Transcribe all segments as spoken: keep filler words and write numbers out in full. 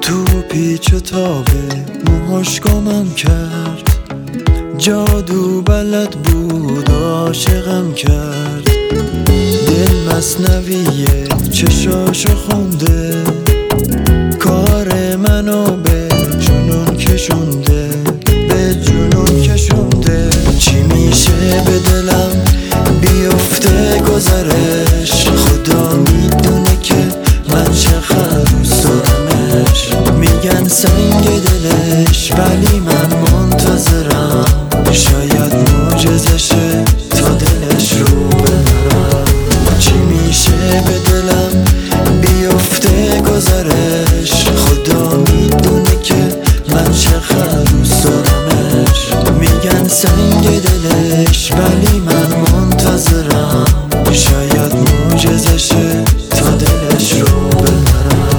تو پیچ و تابه موهاش گمم کرد، جادو بلد بود عاشقم کرد. دل مثنویه چشاشو خونده، کار منو به جنون کشونده، به جنون کشونده. چی میشه به دلم بیفته گذرش، خدا میدونه که من چقدر دوست دارمش. میگن سنگ دلش ولی من منتظرم، شاید معجزشه تا دلش رو ببرم. چی میشه به دلم بیفته گذرش، خدا میدونه که من چقدر دوست دارمش. میگن سنگ دلش ولی من منتظرم، شاید معجزشه تا دلش رو ببرم.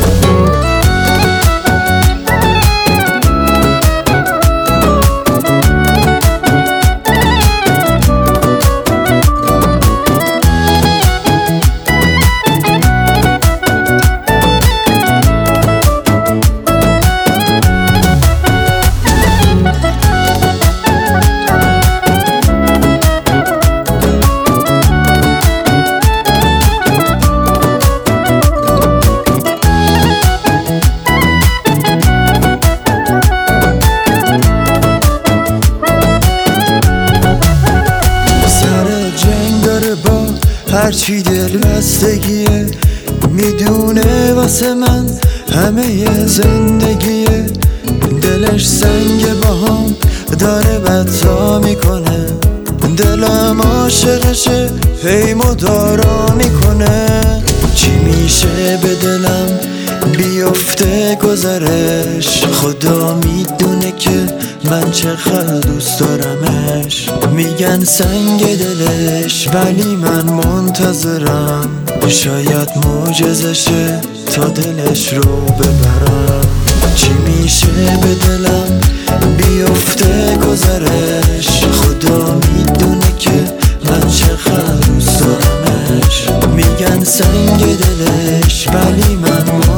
هرچی دل بستگیه، میدونه واسه من همه زندگیه. دلش سنگ باهام داره بدتا میکنه، دلم عاشقشه هی مدارا میکنه. چی میشه به دلم بیفته گذرش، خدا میدونه که من چقدر دوست دارمش. میگن سنگ دلش ولی من منتظرم، شاید معجزشه تا دلش رو ببرم. چی میشه به دلم بیفته گذرش، خدا میدونه که من چقدر دوست دارمش. میگن سنگ دلش ولی من